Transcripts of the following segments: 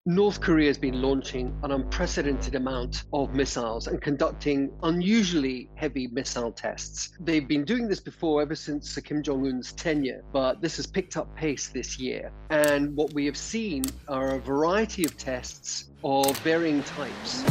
North Korea has been launching an unprecedented amount of missiles and conducting unusually heavy missile tests. They've been doing this before ever since Kim Jong-un's tenure, but this has picked up pace this year. And what we have seen are a variety of tests of varying types.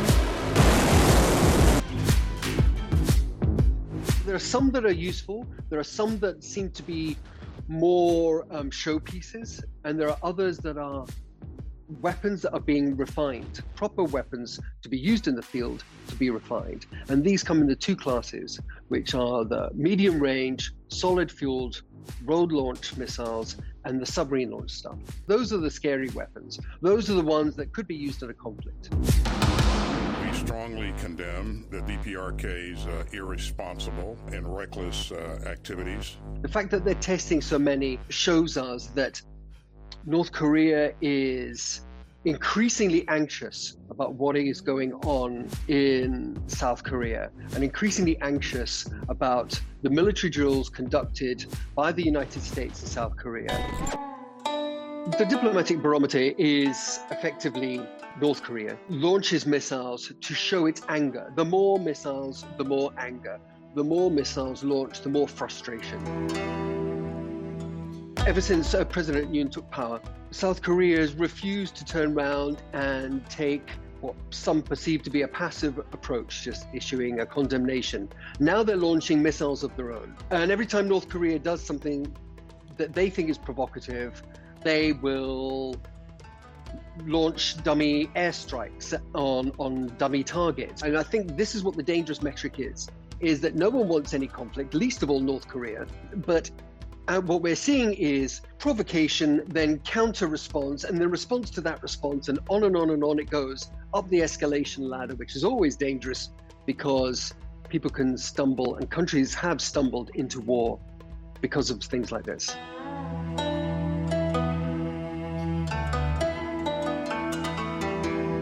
There are some that are useful, there are some that seem to be more showpieces, and there are others that are weapons that are being refined, proper weapons to be used in the field to be refined. And these come in the two classes, which are the medium range, solid fueled, road launched missiles and the submarine launched stuff. Those are the scary weapons. Those are the ones that could be used in a conflict. We strongly condemn the DPRK's irresponsible and reckless activities. The fact that they're testing so many shows us that North Korea is increasingly anxious about what is going on in South Korea and increasingly anxious about the military drills conducted by the United States in South Korea. The diplomatic barometer is effectively North Korea launches missiles to show its anger. The more missiles, the more anger. The more missiles launched, the more frustration. Ever since President Yoon took power, South Korea has refused to turn around and take what some perceive to be a passive approach, just issuing a condemnation. Now they're launching missiles of their own. And every time North Korea does something that they think is provocative, they will launch dummy airstrikes on dummy targets. And I think this is what the dangerous metric is that no one wants any conflict, least of all North Korea. But what we're seeing is provocation, then counter response, and then response to that response, and on and on and on it goes up the escalation ladder, which is always dangerous because people can stumble, and countries have stumbled into war because of things like this.